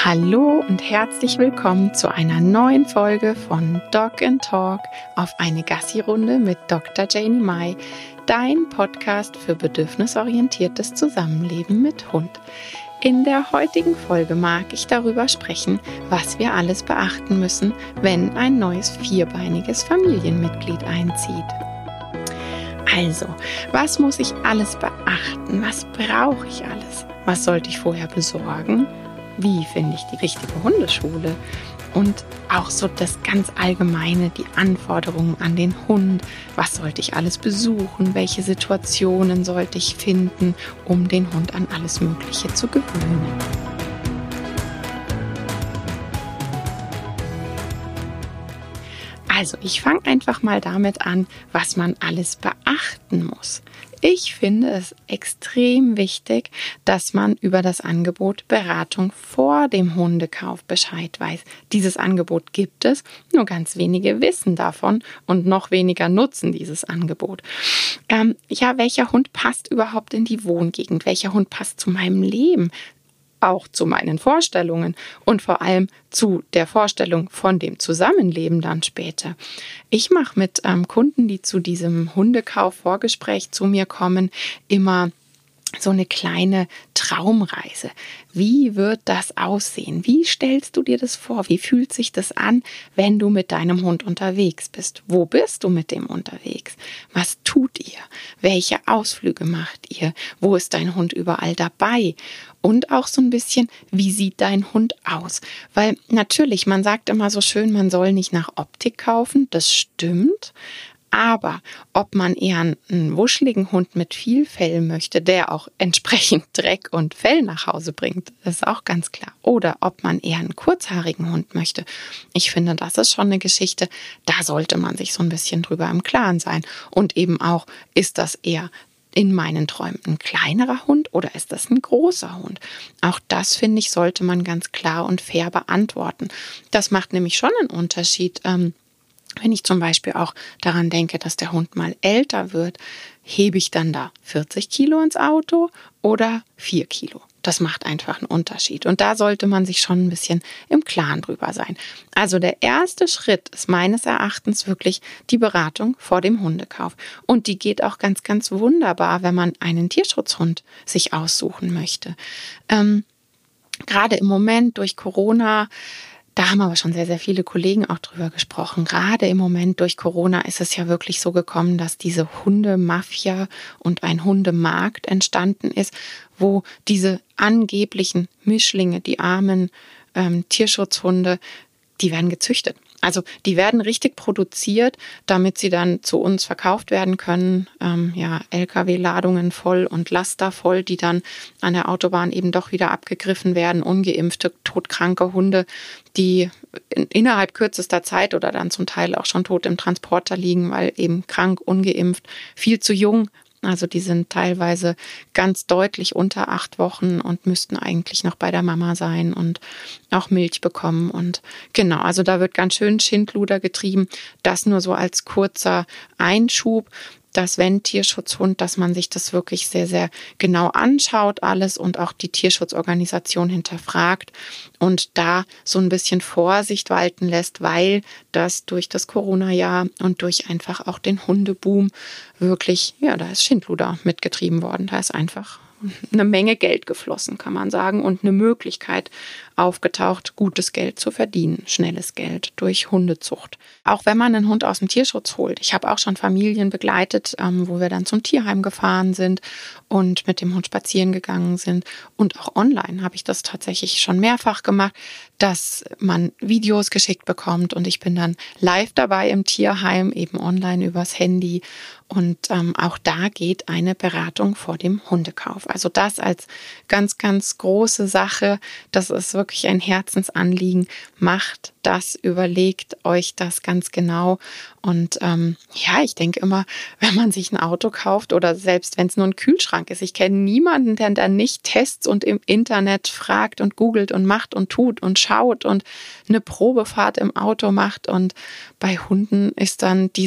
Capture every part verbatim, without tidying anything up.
Hallo und herzlich willkommen zu einer neuen Folge von Dog and Talk auf eine Gassi-Runde mit Doktor Janie Mai, dein Podcast für bedürfnisorientiertes Zusammenleben mit Hund. In der heutigen Folge mag ich darüber sprechen, was wir alles beachten müssen, wenn ein neues vierbeiniges Familienmitglied einzieht. Also, was muss ich alles beachten? Was brauche ich alles? Was sollte ich vorher besorgen? Wie finde ich die richtige Hundeschule? Und auch so das ganz Allgemeine, die Anforderungen an den Hund. Was sollte ich alles besuchen? Welche Situationen sollte ich finden, um den Hund an alles Mögliche zu gewöhnen? Also, ich fange einfach mal damit an, was man alles beachten muss. Ich finde es extrem wichtig, dass man über das Angebot Beratung vor dem Hundekauf Bescheid weiß. Dieses Angebot gibt es, nur ganz wenige wissen davon und noch weniger nutzen dieses Angebot. Ähm, ja, welcher Hund passt überhaupt in die Wohngegend? Welcher Hund passt zu meinem Leben? Auch zu meinen Vorstellungen und vor allem zu der Vorstellung von dem Zusammenleben dann später. Ich mache mit ähm, Kunden, die zu diesem Hundekauf-Vorgespräch zu mir kommen, immer so eine kleine Traumreise. Wie wird das aussehen? Wie stellst du dir das vor? Wie fühlt sich das an, wenn du mit deinem Hund unterwegs bist? Wo bist du mit dem unterwegs? Was tut ihr? Welche Ausflüge macht ihr? Wo ist dein Hund überall dabei? Und auch so ein bisschen, wie sieht dein Hund aus? Weil natürlich, man sagt immer so schön, man soll nicht nach Optik kaufen. Das stimmt. Aber ob man eher einen wuscheligen Hund mit viel Fell möchte, der auch entsprechend Dreck und Fell nach Hause bringt, ist auch ganz klar. Oder ob man eher einen kurzhaarigen Hund möchte. Ich finde, das ist schon eine Geschichte, da sollte man sich so ein bisschen drüber im Klaren sein. Und eben auch, ist das eher in meinen Träumen ein kleinerer Hund oder ist das ein großer Hund? Auch das, finde ich, sollte man ganz klar und fair beantworten. Das macht nämlich schon einen Unterschied, ähm, wenn ich zum Beispiel auch daran denke, dass der Hund mal älter wird, hebe ich dann da vierzig Kilo ins Auto oder vier Kilo? Das macht einfach einen Unterschied. Und da sollte man sich schon ein bisschen im Klaren drüber sein. Also der erste Schritt ist meines Erachtens wirklich die Beratung vor dem Hundekauf. Und die geht auch ganz, ganz wunderbar, wenn man einen Tierschutzhund sich aussuchen möchte. Ähm, gerade im Moment durch Corona, da haben aber schon sehr, sehr viele Kollegen auch drüber gesprochen. Gerade im Moment durch Corona ist es ja wirklich so gekommen, dass diese Hundemafia und ein Hundemarkt entstanden ist, wo diese angeblichen Mischlinge, die armen ähm, Tierschutzhunde, die werden gezüchtet. Also die werden richtig produziert, damit sie dann zu uns verkauft werden können. Ähm, ja, L K W-Ladungen voll und Laster voll, die dann an der Autobahn eben doch wieder abgegriffen werden. Ungeimpfte, todkranke Hunde, die in, innerhalb kürzester Zeit oder dann zum Teil auch schon tot im Transporter liegen, weil eben krank, ungeimpft, viel zu jung. Also die sind teilweise ganz deutlich unter acht Wochen und müssten eigentlich noch bei der Mama sein und auch Milch bekommen. Und genau, also da wird ganz schön Schindluder getrieben. Das nur so als kurzer Einschub, dass wenn Tierschutzhund, dass man sich das wirklich sehr, sehr genau anschaut alles und auch die Tierschutzorganisation hinterfragt und da so ein bisschen Vorsicht walten lässt, weil das durch das Corona-Jahr und durch einfach auch den Hundeboom wirklich, ja, da ist Schindluder mitgetrieben worden. Da ist einfach eine Menge Geld geflossen, kann man sagen, und eine Möglichkeit aufgetaucht, gutes Geld zu verdienen, schnelles Geld durch Hundezucht. Auch wenn man einen Hund aus dem Tierschutz holt. Ich habe auch schon Familien begleitet, ähm, wo wir dann zum Tierheim gefahren sind und mit dem Hund spazieren gegangen sind. Und auch online habe ich das tatsächlich schon mehrfach gemacht, dass man Videos geschickt bekommt und ich bin dann live dabei im Tierheim, eben online übers Handy. Und ähm, auch da geht eine Beratung vor dem Hundekauf. Also das als ganz, ganz große Sache. Das ist wirklich ein Herzensanliegen. Macht das, überlegt euch das ganz genau. Und ähm, ja, ich denke immer, wenn man sich ein Auto kauft oder selbst wenn es nur ein Kühlschrank ist, ich kenne niemanden, der dann nicht Tests und im Internet fragt und googelt und macht und tut und schaut und eine Probefahrt im Auto macht. Und bei Hunden ist dann dieses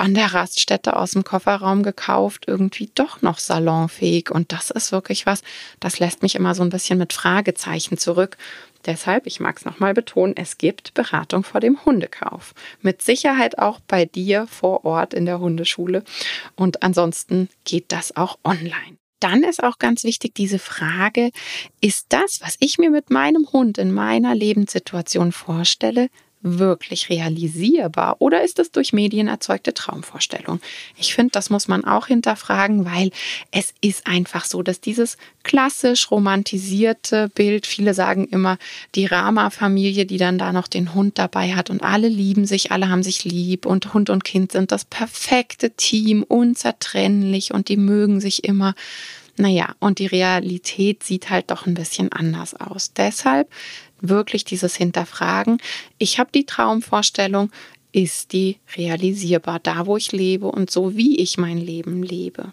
an der Raststätte aus dem Kofferraum gekauft, irgendwie doch noch salonfähig. Und das ist wirklich was, das lässt mich immer so ein bisschen mit Fragezeichen zurück. Deshalb, ich mag es nochmal betonen, es gibt Beratung vor dem Hundekauf. Mit Sicherheit auch bei dir vor Ort in der Hundeschule. Und ansonsten geht das auch online. Dann ist auch ganz wichtig diese Frage, ist das, was ich mir mit meinem Hund in meiner Lebenssituation vorstelle, wirklich realisierbar oder ist es durch Medien erzeugte Traumvorstellung? Ich finde, das muss man auch hinterfragen, weil es ist einfach so, dass dieses klassisch romantisierte Bild, viele sagen immer, die Rama-Familie, die dann da noch den Hund dabei hat und alle lieben sich, alle haben sich lieb und Hund und Kind sind das perfekte Team, unzertrennlich und die mögen sich immer. Naja, und die Realität sieht halt doch ein bisschen anders aus. Deshalb wirklich dieses Hinterfragen. Ich habe die Traumvorstellung, ist die realisierbar, da wo ich lebe und so wie ich mein Leben lebe.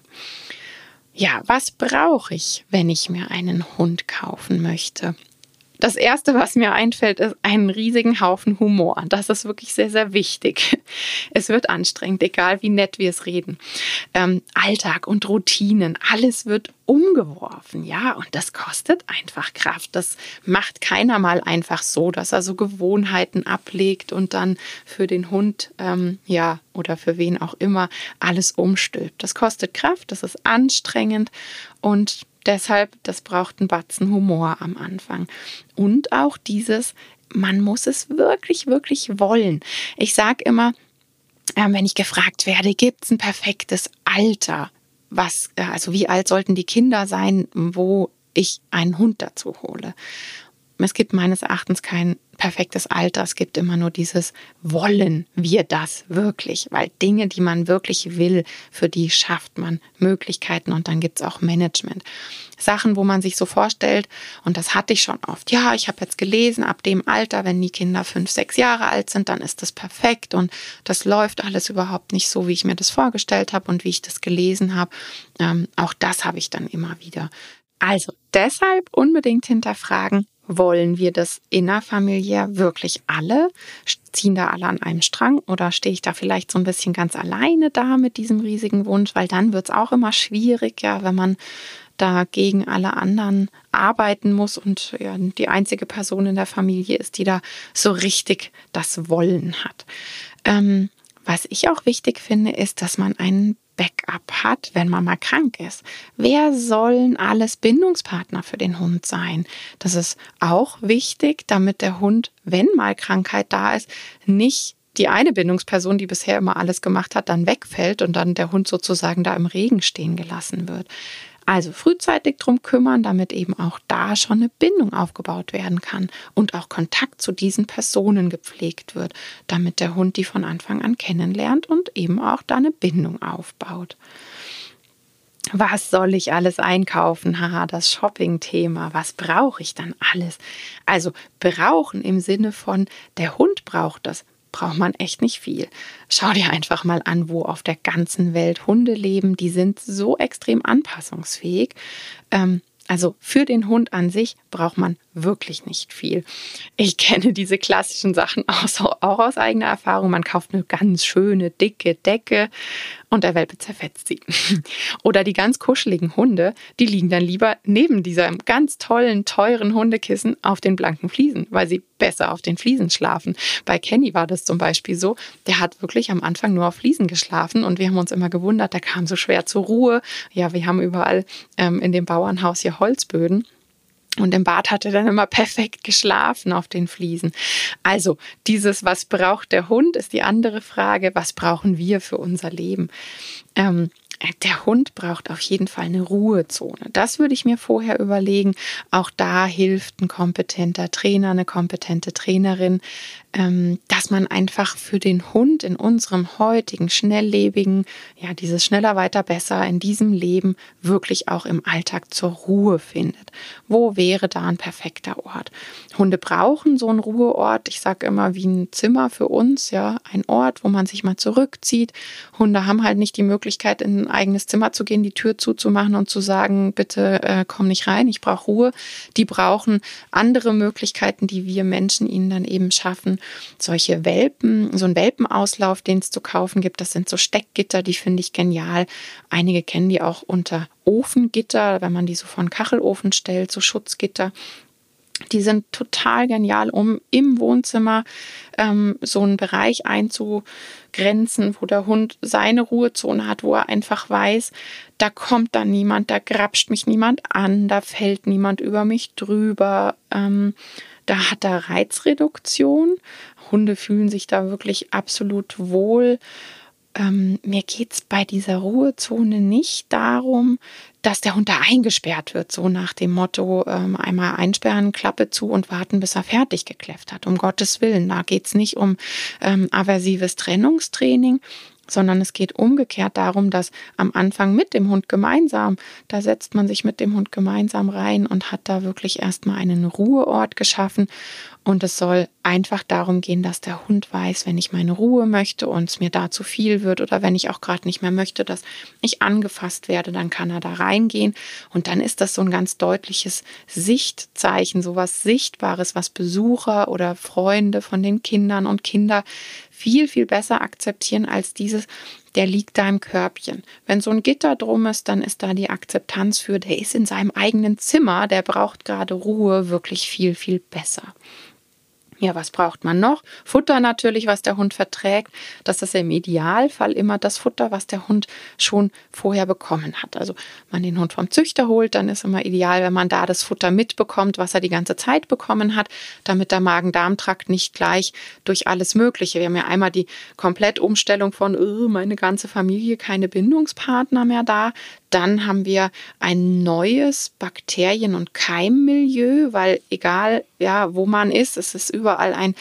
Ja, was brauche ich, wenn ich mir einen Hund kaufen möchte? Das Erste, was mir einfällt, ist einen riesigen Haufen Humor. Das ist wirklich sehr, sehr wichtig. Es wird anstrengend, egal wie nett wir es reden. Ähm, Alltag und Routinen, alles wird umgeworfen, ja, und das kostet einfach Kraft. Das macht keiner mal einfach so, dass er so Gewohnheiten ablegt und dann für den Hund, ähm, ja, oder für wen auch immer, alles umstülpt. Das kostet Kraft, das ist anstrengend und deshalb, das braucht einen Batzen Humor am Anfang. Und auch dieses, man muss es wirklich, wirklich wollen. Ich sage immer, äh, wenn ich gefragt werde, gibt es ein perfektes Alter? Was, äh, also wie alt sollten die Kinder sein, wo ich einen Hund dazu hole? Es gibt meines Erachtens kein perfektes Alter. Es gibt immer nur dieses Wollen wir das wirklich, weil Dinge, die man wirklich will, für die schafft man Möglichkeiten und dann gibt es auch Management. Sachen, wo man sich so vorstellt, und das hatte ich schon oft, ja, ich habe jetzt gelesen, ab dem Alter, wenn die Kinder fünf, sechs Jahre alt sind, dann ist das perfekt und das läuft alles überhaupt nicht so, wie ich mir das vorgestellt habe und wie ich das gelesen habe. Ähm, auch das habe ich dann immer wieder. Also deshalb unbedingt hinterfragen, wollen wir das innerfamiliär wirklich alle? Ziehen da alle an einem Strang oder stehe ich da vielleicht so ein bisschen ganz alleine da mit diesem riesigen Wunsch? Weil dann wird es auch immer schwierig, ja, wenn man da gegen alle anderen arbeiten muss und ja, die einzige Person in der Familie ist, die da so richtig das Wollen hat. Ähm, was ich auch wichtig finde, ist, dass man einen Backup hat, wenn man mal krank ist. Wer sollen alles Bindungspartner für den Hund sein? Das ist auch wichtig, damit der Hund, wenn mal Krankheit da ist, nicht die eine Bindungsperson, die bisher immer alles gemacht hat, dann wegfällt und dann der Hund sozusagen da im Regen stehen gelassen wird. Also frühzeitig drum kümmern, damit eben auch da schon eine Bindung aufgebaut werden kann und auch Kontakt zu diesen Personen gepflegt wird, damit der Hund die von Anfang an kennenlernt und eben auch da eine Bindung aufbaut. Was soll ich alles einkaufen? Haha, das Shopping-Thema. Was brauche ich dann alles? Also brauchen im Sinne von, der Hund braucht das. Braucht man echt nicht viel. Schau dir einfach mal an, wo auf der ganzen Welt Hunde leben. Die sind so extrem anpassungsfähig. Ähm, also für den Hund an sich braucht man wirklich nicht viel. Ich kenne diese klassischen Sachen auch, auch aus eigener Erfahrung. Man kauft eine ganz schöne, dicke Decke und der Welpe zerfetzt sie. Oder die ganz kuscheligen Hunde, die liegen dann lieber neben diesem ganz tollen, teuren Hundekissen auf den blanken Fliesen, weil sie besser auf den Fliesen schlafen. Bei Kenny war das zum Beispiel so, der hat wirklich am Anfang nur auf Fliesen geschlafen und wir haben uns immer gewundert, der kam so schwer zur Ruhe. Ja, wir haben überall ähm, in dem Bauernhaus hier Holzböden. Und im Bad hat er dann immer perfekt geschlafen auf den Fliesen. Also dieses, was braucht der Hund, ist die andere Frage. Was brauchen wir für unser Leben? Ähm, der Hund braucht auf jeden Fall eine Ruhezone. Das würde ich mir vorher überlegen. Auch da hilft ein kompetenter Trainer, eine kompetente Trainerin, ähm, dass man einfach für den Hund in unserem heutigen, schnelllebigen, ja, dieses schneller, weiter, besser in diesem Leben wirklich auch im Alltag zur Ruhe findet. Wo wäre da ein perfekter Ort? Hunde brauchen so einen Ruheort. Ich sage immer wie ein Zimmer für uns, ja, ein Ort, wo man sich mal zurückzieht. Hunde haben halt nicht die Möglichkeit, in eigenes Zimmer zu gehen, die Tür zuzumachen und zu sagen, bitte äh, komm nicht rein, ich brauche Ruhe. Die brauchen andere Möglichkeiten, die wir Menschen ihnen dann eben schaffen. Solche Welpen, so ein Welpenauslauf, den es zu kaufen gibt, das sind so Steckgitter, die finde ich genial. Einige kennen die auch unter Ofengitter, wenn man die so vor einen Kachelofen stellt, so Schutzgitter. Die sind total genial, um im Wohnzimmer ähm, so einen Bereich einzugrenzen, wo der Hund seine Ruhezone hat, wo er einfach weiß, da kommt dann niemand, da grapscht mich niemand an, da fällt niemand über mich drüber. Ähm, da hat er Reizreduktion. Hunde fühlen sich da wirklich absolut wohl. Ähm, mir geht es bei dieser Ruhezone nicht darum, dass der Hund da eingesperrt wird, so nach dem Motto, ähm, einmal einsperren, Klappe zu und warten, bis er fertig gekläfft hat. Um Gottes Willen, da geht es nicht um ähm, aversives Trennungstraining, sondern es geht umgekehrt darum, dass am Anfang mit dem Hund gemeinsam, da setzt man sich mit dem Hund gemeinsam rein und hat da wirklich erstmal einen Ruheort geschaffen. Und es soll einfach darum gehen, dass der Hund weiß, wenn ich meine Ruhe möchte und es mir da zu viel wird oder wenn ich auch gerade nicht mehr möchte, dass ich angefasst werde, dann kann er da reingehen. Und dann ist das so ein ganz deutliches Sichtzeichen, so was Sichtbares, was Besucher oder Freunde von den Kindern und Kinder viel, viel besser akzeptieren als dieses, der liegt da im Körbchen. Wenn so ein Gitter drum ist, dann ist da die Akzeptanz für, der ist in seinem eigenen Zimmer, der braucht gerade Ruhe, wirklich viel, viel besser. Ja, was braucht man noch? Futter natürlich, was der Hund verträgt. Das ist im Idealfall immer das Futter, was der Hund schon vorher bekommen hat. Also wenn man den Hund vom Züchter holt, dann ist immer ideal, wenn man da das Futter mitbekommt, was er die ganze Zeit bekommen hat, damit der Magen-Darm-Trakt nicht gleich durch alles Mögliche. Wir haben ja einmal die Komplettumstellung von oh, meine ganze Familie, keine Bindungspartner mehr da. Dann haben wir ein neues Bakterien- und Keimmilieu, weil egal, ja, wo man ist, es ist überall ein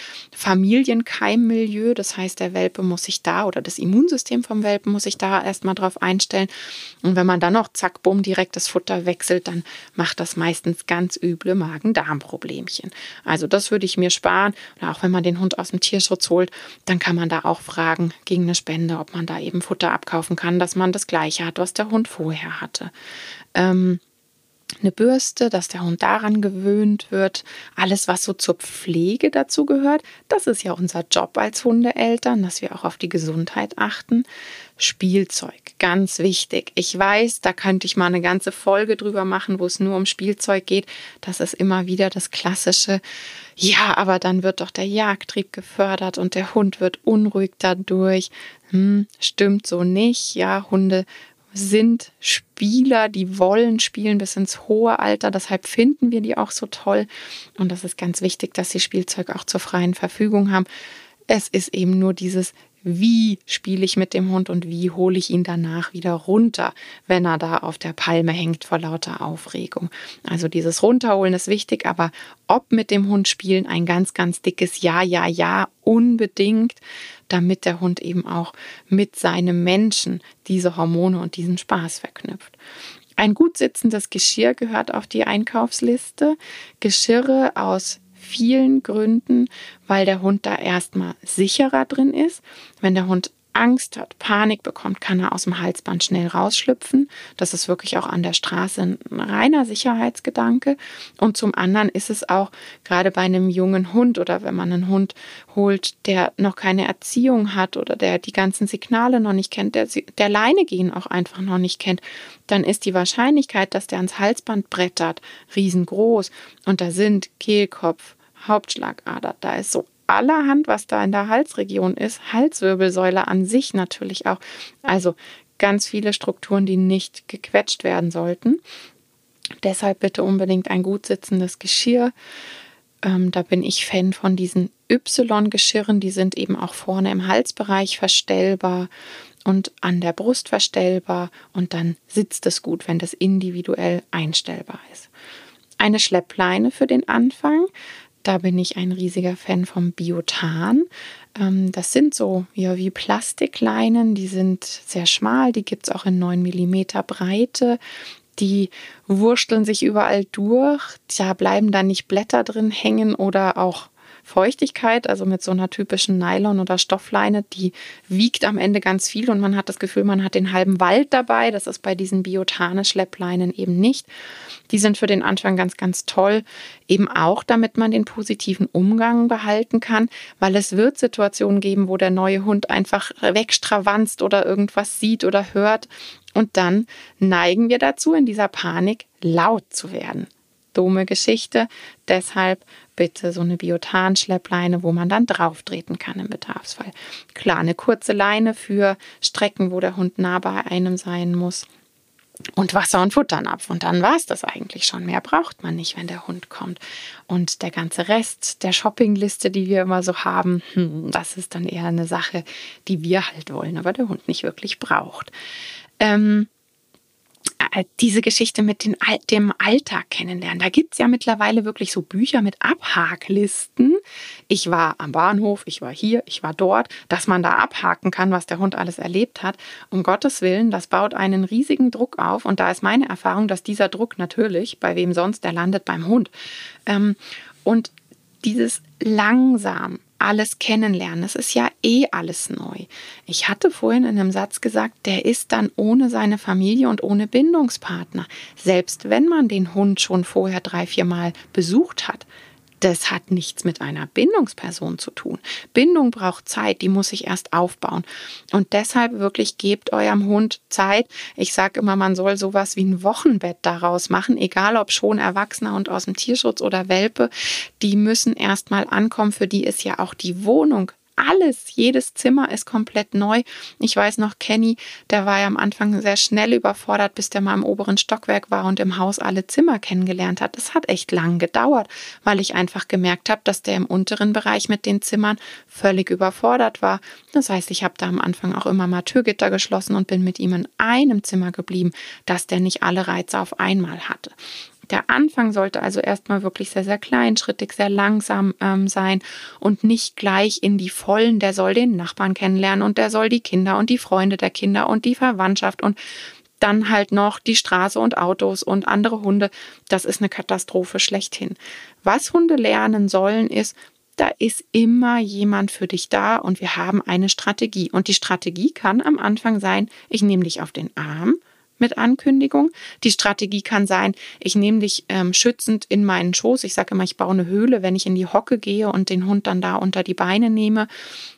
Familienkeimmilieu. Das heißt, der Welpe muss sich da oder das Immunsystem vom Welpen muss sich da erstmal drauf einstellen. Und wenn man dann noch zack, bumm, direkt das Futter wechselt, dann macht das meistens ganz üble Magen-Darm-Problemchen. Also das würde ich mir sparen. Oder auch wenn man den Hund aus dem Tierschutz holt, dann kann man da auch fragen gegen eine Spende, ob man da eben Futter abkaufen kann, dass man das Gleiche hat, was der Hund vorher hatte. Ähm, eine Bürste, dass der Hund daran gewöhnt wird. Alles, was so zur Pflege dazu gehört, das ist ja unser Job als Hundeeltern, dass wir auch auf die Gesundheit achten. Spielzeug, ganz wichtig. Ich weiß, da könnte ich mal eine ganze Folge drüber machen, wo es nur um Spielzeug geht. Das ist immer wieder das klassische, ja, aber dann wird doch der Jagdtrieb gefördert und der Hund wird unruhig dadurch. Hm, stimmt so nicht. Ja, Hunde sind Spieler, die wollen spielen bis ins hohe Alter. Deshalb finden wir die auch so toll. Und das ist ganz wichtig, dass sie Spielzeug auch zur freien Verfügung haben. Es ist eben nur dieses, wie spiele ich mit dem Hund und wie hole ich ihn danach wieder runter, wenn er da auf der Palme hängt vor lauter Aufregung. Also dieses Runterholen ist wichtig, aber ob mit dem Hund spielen, ein ganz, ganz dickes Ja, Ja, Ja, unbedingt, damit der Hund eben auch mit seinem Menschen diese Hormone und diesen Spaß verknüpft. Ein gut sitzendes Geschirr gehört auf die Einkaufsliste. Geschirre aus vielen Gründen, weil der Hund da erstmal sicherer drin ist. Wenn der Hund Angst hat, Panik bekommt, kann er aus dem Halsband schnell rausschlüpfen. Das ist wirklich auch an der Straße ein reiner Sicherheitsgedanke. Und zum anderen ist es auch gerade bei einem jungen Hund oder wenn man einen Hund holt, der noch keine Erziehung hat oder der die ganzen Signale noch nicht kennt, der, der Leine gehen auch einfach noch nicht kennt, dann ist die Wahrscheinlichkeit, dass der ans Halsband brettert, riesengroß. Und da sind Kehlkopf, Hauptschlagader, da ist so allerhand, was da in der Halsregion ist, Halswirbelsäule an sich natürlich auch. Also ganz viele Strukturen, die nicht gequetscht werden sollten. Deshalb bitte unbedingt ein gut sitzendes Geschirr. Ähm, da bin ich Fan von diesen Y-Geschirren. Die sind eben auch vorne im Halsbereich verstellbar und an der Brust verstellbar. Und dann sitzt es gut, wenn das individuell einstellbar ist. Eine Schleppleine für den Anfang. Da bin ich ein riesiger Fan vom Biotan. Das sind so ja, wie Plastikleinen, die sind sehr schmal, die gibt es auch in neun Millimeter Breite. Die wursteln sich überall durch, da bleiben dann nicht Blätter drin hängen oder auch Feuchtigkeit, also mit so einer typischen Nylon- oder Stoffleine, die wiegt am Ende ganz viel und man hat das Gefühl, man hat den halben Wald dabei. Das ist bei diesen Biotane-Schleppleinen eben nicht. Die sind für den Anfang ganz, ganz toll, eben auch, damit man den positiven Umgang behalten kann, weil es wird Situationen geben, wo der neue Hund einfach wegstravanzt oder irgendwas sieht oder hört. Und dann neigen wir dazu, in dieser Panik laut zu werden. Dumme Geschichte, deshalb bitte so eine Biotan-Schleppleine, wo man dann drauf treten kann im Bedarfsfall. Klar, eine kurze Leine für Strecken, wo der Hund nah bei einem sein muss. Und Wasser und Futternapf. Und dann war es das eigentlich schon. Mehr braucht man nicht, wenn der Hund kommt. Und der ganze Rest der Shoppingliste, die wir immer so haben, hm, das ist dann eher eine Sache, die wir halt wollen, aber der Hund nicht wirklich braucht. Ähm, diese Geschichte mit den, dem Alltag kennenlernen. Da gibt es ja mittlerweile wirklich so Bücher mit Abhaklisten. Ich war am Bahnhof, ich war hier, ich war dort, dass man da abhaken kann, was der Hund alles erlebt hat. Um Gottes Willen, das baut einen riesigen Druck auf. Und da ist meine Erfahrung, dass dieser Druck natürlich, bei wem sonst, der landet beim Hund. Ähm, und dieses langsam alles kennenlernen. Das ist ja eh alles neu. Ich hatte vorhin in einem Satz gesagt, der ist dann ohne seine Familie und ohne Bindungspartner. Selbst wenn man den Hund schon vorher drei, vier Mal besucht hat, das hat nichts mit einer Bindungsperson zu tun. Bindung braucht Zeit, die muss sich erst aufbauen. Und deshalb wirklich gebt eurem Hund Zeit. Ich sage immer, man soll sowas wie ein Wochenbett daraus machen, egal ob schon Erwachsener und aus dem Tierschutz oder Welpe. Die müssen erst mal ankommen. Für die ist ja auch die Wohnung alles, jedes Zimmer ist komplett neu. Ich weiß noch, Kenny, der war ja am Anfang sehr schnell überfordert, bis der mal im oberen Stockwerk war und im Haus alle Zimmer kennengelernt hat. Das hat echt lang gedauert, weil ich einfach gemerkt habe, dass der im unteren Bereich mit den Zimmern völlig überfordert war. Das heißt, ich habe da am Anfang auch immer mal Türgitter geschlossen und bin mit ihm in einem Zimmer geblieben, dass der nicht alle Reize auf einmal hatte. Der Anfang sollte also erstmal wirklich sehr, sehr kleinschrittig, sehr langsam ähm, sein und nicht gleich in die Vollen. Der soll den Nachbarn kennenlernen und der soll die Kinder und die Freunde der Kinder und die Verwandtschaft und dann halt noch die Straße und Autos und andere Hunde. Das ist eine Katastrophe schlechthin. Was Hunde lernen sollen ist, da ist immer jemand für dich da und wir haben eine Strategie. Und die Strategie kann am Anfang sein, ich nehme dich auf den Arm, mit Ankündigung. Die Strategie kann sein, ich nehme dich ähm, schützend in meinen Schoß. Ich sage immer, ich baue eine Höhle, wenn ich in die Hocke gehe und den Hund dann da unter die Beine nehme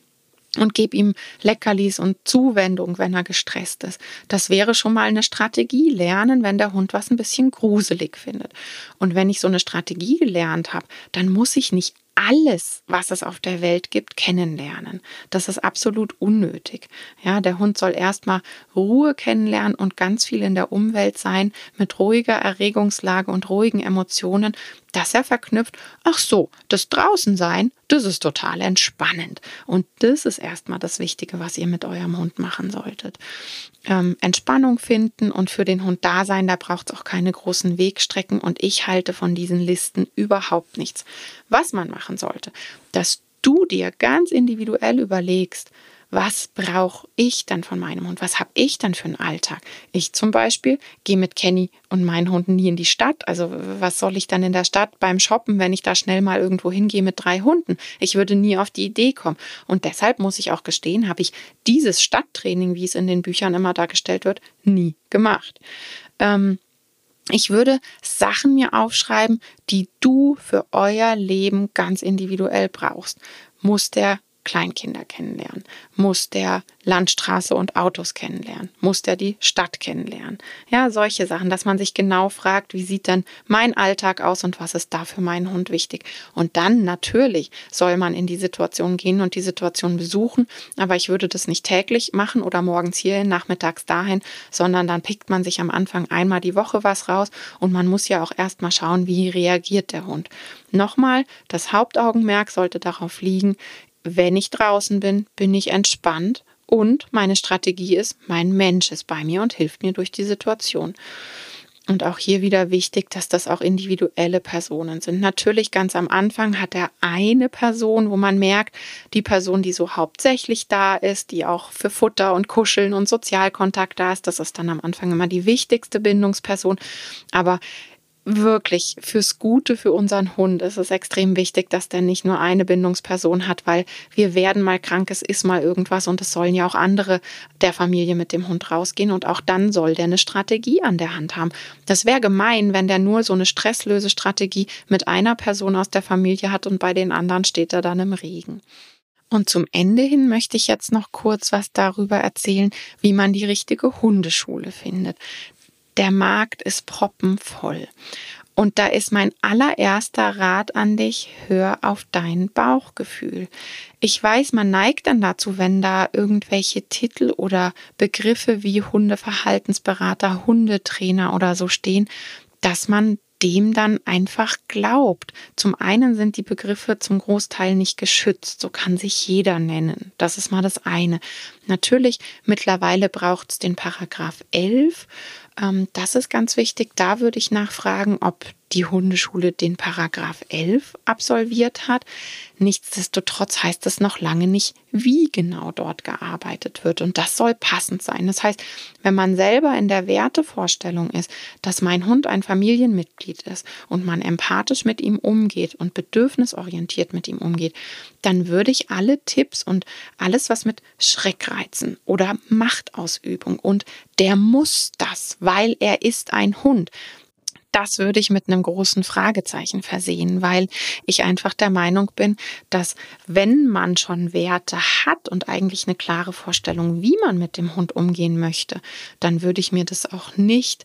und gebe ihm Leckerlis und Zuwendung, wenn er gestresst ist. Das wäre schon mal eine Strategie lernen, wenn der Hund was ein bisschen gruselig findet. Und wenn ich so eine Strategie gelernt habe, dann muss ich nicht alles, was es auf der Welt gibt, kennenlernen. Das ist absolut unnötig. Ja, der Hund soll erstmal Ruhe kennenlernen und ganz viel in der Umwelt sein, mit ruhiger Erregungslage und ruhigen Emotionen, dass er verknüpft, ach so, das Draußensein, das ist total entspannend. Und das ist erstmal das Wichtige, was ihr mit eurem Hund machen solltet. Ähm, Entspannung finden und für den Hund da sein, da braucht es auch keine großen Wegstrecken und ich halte von diesen Listen überhaupt nichts. Was man machen sollte, dass du dir ganz individuell überlegst, was brauche ich dann von meinem Hund? Was habe ich dann für einen Alltag? Ich zum Beispiel gehe mit Kenny und meinen Hunden nie in die Stadt. Also was soll ich dann in der Stadt beim Shoppen, wenn ich da schnell mal irgendwo hingehe mit drei Hunden? Ich würde nie auf die Idee kommen. Und deshalb muss ich auch gestehen, habe ich dieses Stadttraining, wie es in den Büchern immer dargestellt wird, nie gemacht. Ähm, Ich würde Sachen mir aufschreiben, die du für euer Leben ganz individuell brauchst. Muss der Kleinkinder kennenlernen? Muss der Landstraße und Autos kennenlernen? Muss der die Stadt kennenlernen? Ja, solche Sachen, dass man sich genau fragt, wie sieht denn mein Alltag aus und was ist da für meinen Hund wichtig? Und dann natürlich soll man in die Situation gehen und die Situation besuchen, aber ich würde das nicht täglich machen oder morgens hierhin, nachmittags dahin, sondern dann pickt man sich am Anfang einmal die Woche was raus und man muss ja auch erstmal schauen, wie reagiert der Hund. Nochmal, das Hauptaugenmerk sollte darauf liegen, wenn ich draußen bin, bin ich entspannt und meine Strategie ist, mein Mensch ist bei mir und hilft mir durch die Situation. Und auch hier wieder wichtig, dass das auch individuelle Personen sind. Natürlich ganz am Anfang hat er eine Person, wo man merkt, die Person, die so hauptsächlich da ist, die auch für Futter und Kuscheln und Sozialkontakt da ist, das ist dann am Anfang immer die wichtigste Bindungsperson. Aber wirklich fürs Gute für unseren Hund ist es extrem wichtig, dass der nicht nur eine Bindungsperson hat, weil wir werden mal krank, es ist mal irgendwas und es sollen ja auch andere der Familie mit dem Hund rausgehen und auch dann soll der eine Strategie an der Hand haben. Das wäre gemein, wenn der nur so eine Stresslösestrategie mit einer Person aus der Familie hat und bei den anderen steht er dann im Regen. Und zum Ende hin möchte ich jetzt noch kurz was darüber erzählen, wie man die richtige Hundeschule findet. Der Markt ist proppenvoll. Und da ist mein allererster Rat an dich, hör auf dein Bauchgefühl. Ich weiß, man neigt dann dazu, wenn da irgendwelche Titel oder Begriffe wie Hundeverhaltensberater, Hundetrainer oder so stehen, dass man dem dann einfach glaubt. Zum einen sind die Begriffe zum Großteil nicht geschützt, so kann sich jeder nennen. Das ist mal das eine. Natürlich, mittlerweile braucht es den Paragraph elf. Ähm, das ist ganz wichtig. Da würde ich nachfragen, ob die Hundeschule den Paragraph elf absolviert hat. Nichtsdestotrotz heißt es noch lange nicht, wie genau dort gearbeitet wird. Und das soll passend sein. Das heißt, wenn man selber in der Wertevorstellung ist, dass mein Hund ein Familienmitglied ist und man empathisch mit ihm umgeht und bedürfnisorientiert mit ihm umgeht, dann würde ich alle Tipps und alles, was mit Schreckreizen oder Machtausübung und der muss das, weil er ist ein Hund, das würde ich mit einem großen Fragezeichen versehen, weil ich einfach der Meinung bin, dass wenn man schon Werte hat und eigentlich eine klare Vorstellung, wie man mit dem Hund umgehen möchte, dann würde ich mir das auch nicht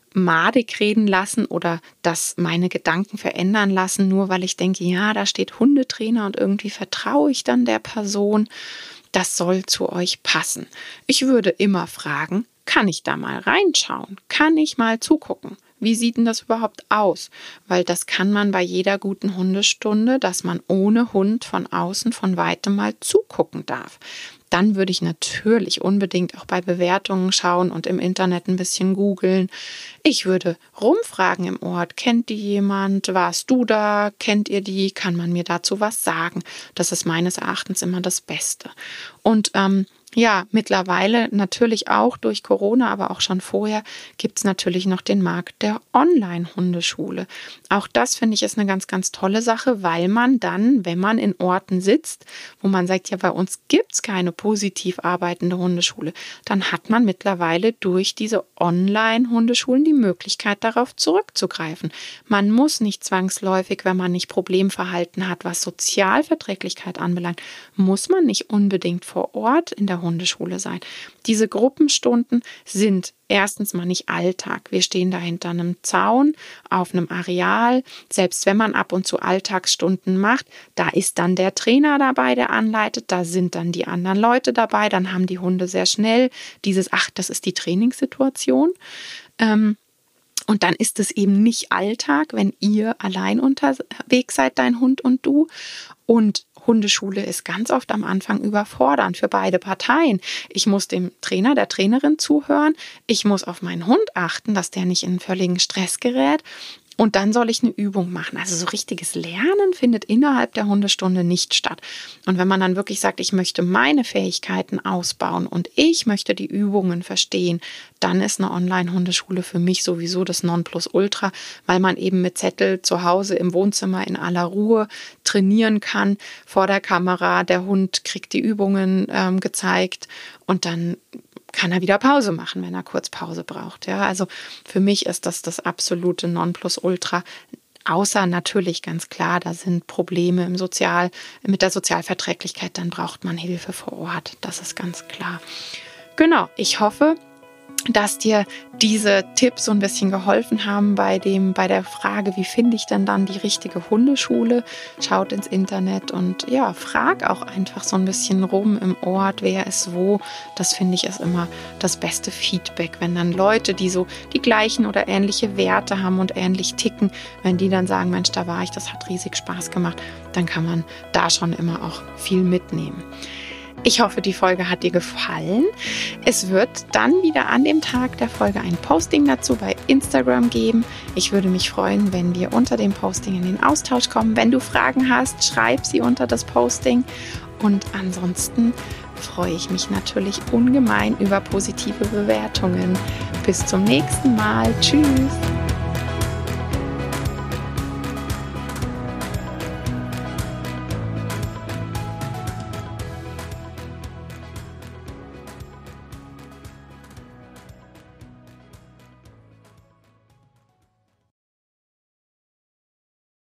madig reden lassen oder dass meine Gedanken verändern lassen, nur weil ich denke, ja, da steht Hundetrainer und irgendwie vertraue ich dann der Person. Das soll zu euch passen. Ich würde immer fragen, kann ich da mal reinschauen? Kann ich mal zugucken? Wie sieht denn das überhaupt aus? Weil das kann man bei jeder guten Hundestunde, dass man ohne Hund von außen von weitem mal zugucken darf. Dann würde ich natürlich unbedingt auch bei Bewertungen schauen und im Internet ein bisschen googeln. Ich würde rumfragen im Ort, kennt die jemand? Warst du da? Kennt ihr die? Kann man mir dazu was sagen? Das ist meines Erachtens immer das Beste. Und ähm, ja, mittlerweile natürlich auch durch Corona, aber auch schon vorher gibt es natürlich noch den Markt der Online-Hundeschule. Auch das finde ich ist eine ganz, ganz tolle Sache, weil man dann, wenn man in Orten sitzt, wo man sagt, ja, bei uns gibt es keine positiv arbeitende Hundeschule, dann hat man mittlerweile durch diese Online-Hundeschulen die Möglichkeit, darauf zurückzugreifen. Man muss nicht zwangsläufig, wenn man nicht Problemverhalten hat, was Sozialverträglichkeit anbelangt, muss man nicht unbedingt vor Ort in der Hundeschule sein. Diese Gruppenstunden sind erstens mal nicht Alltag. Wir stehen da hinter einem Zaun auf einem Areal. Selbst wenn man ab und zu Alltagsstunden macht, da ist dann der Trainer dabei, der anleitet. Da sind dann die anderen Leute dabei. Dann haben die Hunde sehr schnell dieses, ach, das ist die Trainingssituation. Ähm, Und dann ist es eben nicht Alltag, wenn ihr allein unterwegs seid, dein Hund und du. Und Hundeschule ist ganz oft am Anfang überfordernd für beide Parteien. Ich muss dem Trainer, der Trainerin zuhören. Ich muss auf meinen Hund achten, dass der nicht in einen völligen Stress gerät. Und dann soll ich eine Übung machen. Also so richtiges Lernen findet innerhalb der Hundestunde nicht statt. Und wenn man dann wirklich sagt, ich möchte meine Fähigkeiten ausbauen und ich möchte die Übungen verstehen, dann ist eine Online-Hundeschule für mich sowieso das Nonplusultra, weil man eben mit Zettel zu Hause im Wohnzimmer in aller Ruhe trainieren kann vor der Kamera. Der Hund kriegt die Übungen ähm, gezeigt und dann kann er wieder Pause machen, wenn er kurz Pause braucht. Ja, also für mich ist das das absolute Nonplusultra. Außer natürlich ganz klar, da sind Probleme im Sozial, mit der Sozialverträglichkeit, dann braucht man Hilfe vor Ort. Das ist ganz klar. Genau, ich hoffe, dass dir diese Tipps so ein bisschen geholfen haben bei dem, bei der Frage, wie finde ich denn dann die richtige Hundeschule? Schaut ins Internet und ja, frag auch einfach so ein bisschen rum im Ort, wer ist wo. Das finde ich ist immer das beste Feedback, wenn dann Leute, die so die gleichen oder ähnliche Werte haben und ähnlich ticken, wenn die dann sagen, Mensch, da war ich, das hat riesig Spaß gemacht, dann kann man da schon immer auch viel mitnehmen. Ich hoffe, die Folge hat dir gefallen. Es wird dann wieder an dem Tag der Folge ein Posting dazu bei Instagram geben. Ich würde mich freuen, wenn wir unter dem Posting in den Austausch kommen. Wenn du Fragen hast, schreib sie unter das Posting. Und ansonsten freue ich mich natürlich ungemein über positive Bewertungen. Bis zum nächsten Mal. Tschüss.